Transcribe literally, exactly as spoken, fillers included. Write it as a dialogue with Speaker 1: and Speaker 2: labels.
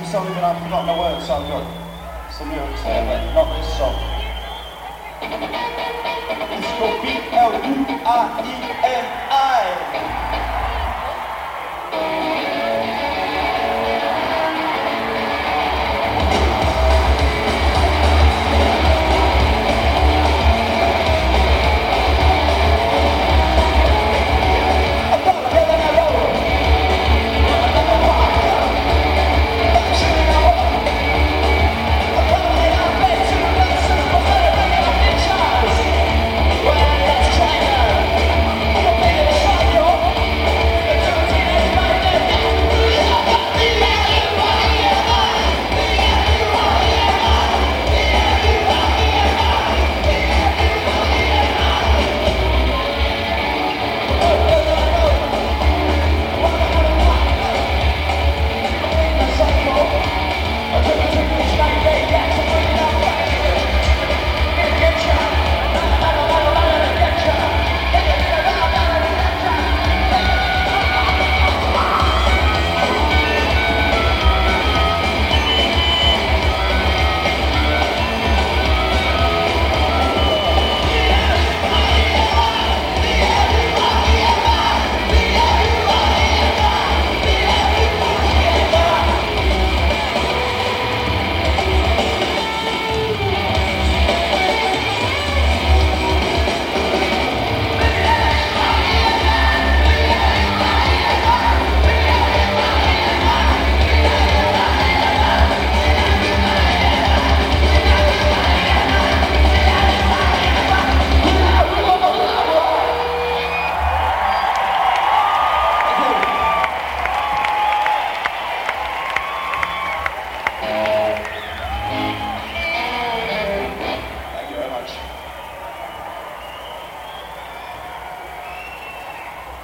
Speaker 1: song even I've forgotten the words, so I've got some lyrics there, but not this song. It's called B L U R E N I.